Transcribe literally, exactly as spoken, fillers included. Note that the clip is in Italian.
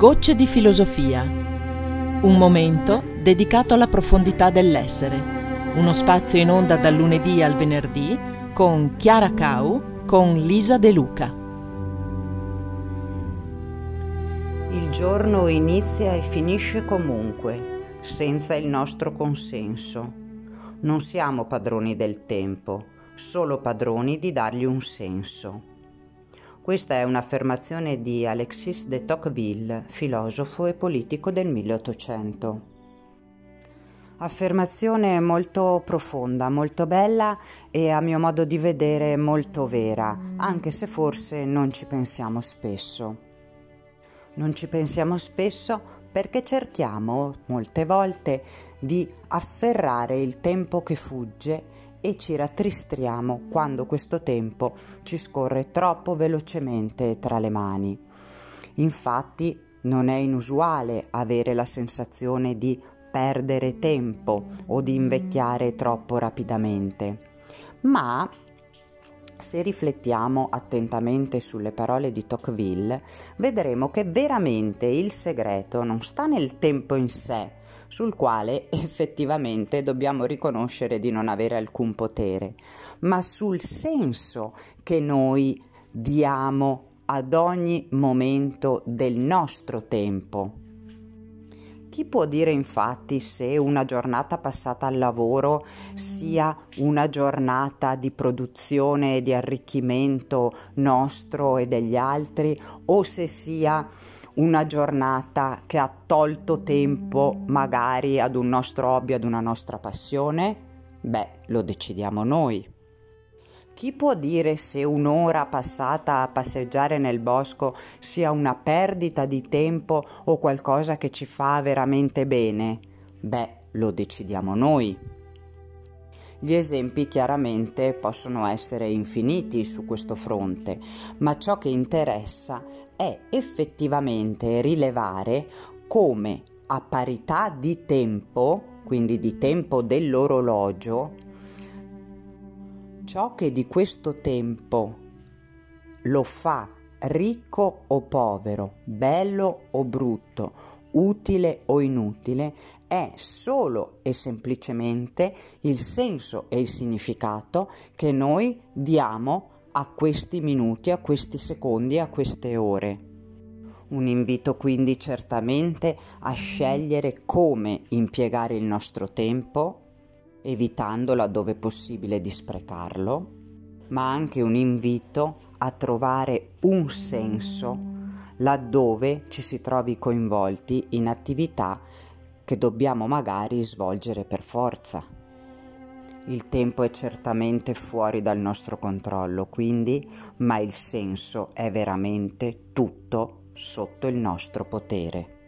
Gocce di filosofia. Un momento dedicato alla profondità dell'essere. Uno spazio in onda dal lunedì al venerdì con Chiara Cau, con Lisa De Luca. Il giorno inizia e finisce comunque, senza il nostro consenso. Non siamo padroni del tempo, solo padroni di dargli un senso. Questa è un'affermazione di Alexis de Tocqueville, filosofo e politico del milleottocento. Affermazione molto profonda, molto bella e a mio modo di vedere molto vera, anche se forse non ci pensiamo spesso. Non ci pensiamo spesso perché cerchiamo molte volte di afferrare il tempo che fugge e ci rattristiamo quando questo tempo ci scorre troppo velocemente tra le mani. Infatti non è inusuale avere la sensazione di perdere tempo o di invecchiare troppo rapidamente, ma se riflettiamo attentamente sulle parole di Tocqueville, vedremo che veramente il segreto non sta nel tempo in sé, sul quale effettivamente dobbiamo riconoscere di non avere alcun potere, ma sul senso che noi diamo ad ogni momento del nostro tempo. Chi può dire infatti se una giornata passata al lavoro sia una giornata di produzione e di arricchimento nostro e degli altri, o se sia una giornata che ha tolto tempo magari ad un nostro hobby, ad una nostra passione? Beh, lo decidiamo noi. Chi può dire se un'ora passata a passeggiare nel bosco sia una perdita di tempo o qualcosa che ci fa veramente bene? Beh, lo decidiamo noi. Gli esempi chiaramente possono essere infiniti su questo fronte, ma ciò che interessa è effettivamente rilevare come a parità di tempo, quindi di tempo dell'orologio, ciò che di questo tempo lo fa ricco o povero, bello o brutto, utile o inutile, è solo e semplicemente il senso e il significato che noi diamo a questi minuti, a questi secondi, a queste ore. Un invito quindi certamente a scegliere come impiegare il nostro tempo, evitando laddove possibile di sprecarlo, ma anche un invito a trovare un senso laddove ci si trovi coinvolti in attività che dobbiamo magari svolgere per forza. Il tempo è certamente fuori dal nostro controllo, quindi, ma il senso è veramente tutto sotto il nostro potere.